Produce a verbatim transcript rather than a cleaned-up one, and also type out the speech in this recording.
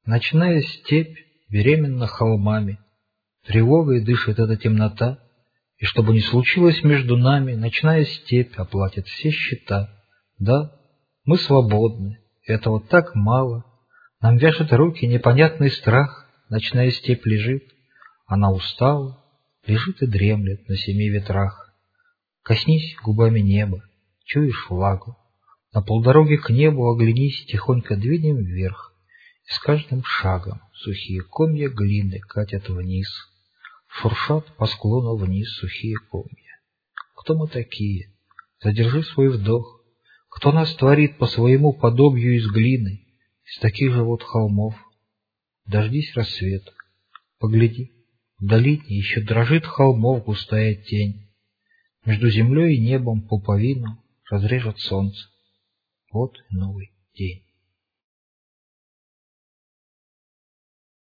Ночная степь беременна холмами, тревогой дышит эта темнота, и что бы ни случилось между нами, ночная степь оплатит все счета. Да, мы свободны, этого так мало, нам вяжет руки непонятный страх, ночная степь лежит, она устала, лежит и дремлет на семи ветрах. Коснись губами неба, чуешь влагу, на полдороге к небу оглянись, тихонько двинем вверх, и с каждым шагом сухие комья глины катят вниз, шуршат по склону вниз сухие комья. Кто мы такие? Задержи свой вдох. Кто нас творит по своему подобию из глины, из таких же вот холмов? Дождись рассвета, погляди, в долине еще дрожит холмов густая тень. Между землей и небом пуповину разрежет солнце. Вот новый день.